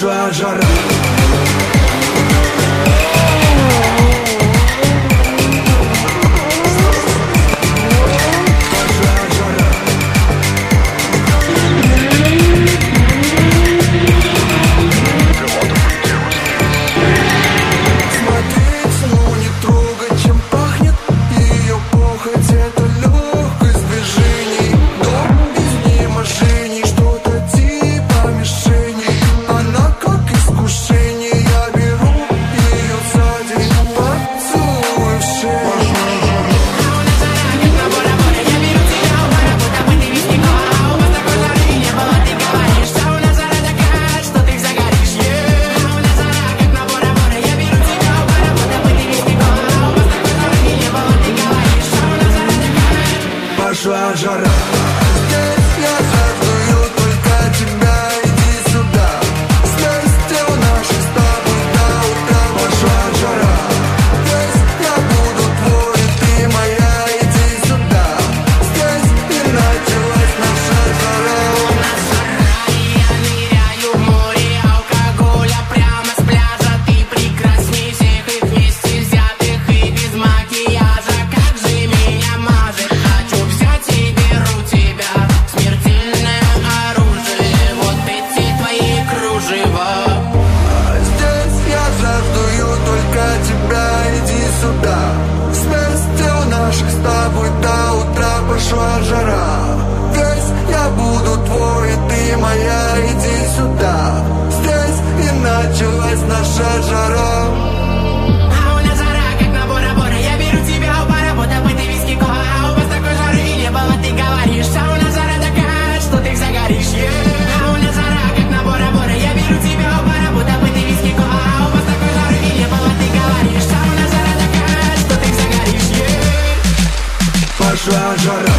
Пошла жара. Пошла жара. Здесь я жаждую только тебя, иди сюда. Вместе у наших с тобой до утра. Пошла жара. Здесь я буду твой, ты моя, иди сюда. Здесь и началась наша жара. У нас жара, и я ныряю в море алкоголя прямо с пляжа. Ты прекрасней всех их вместе взятых и без макияжа. Как же меня мажет, хочу взять и беру тебя. Смертельное оружие, вот эти твои кружева. Здесь я жаждую только тебя, иди сюда. Вместе у наших с тобой до утра. Пошла жара. Здесь я буду твой, ты моя, иди сюда. Здесь и началась наша жара. А у нас жара, как на Бора-Бора. Я беру тебя у бара, будто бы ты виски кола. А у вас такой жары не было, ты говоришь. А у нас жара такая, что ты загоришь. А у нас жара, как на Бора-Бора. Я беру тебя у бара, будто бы ты виски кола. А у вас такой жары не было, ты говоришь. А у нас жара такая, что ты загоришь. Пошла жара.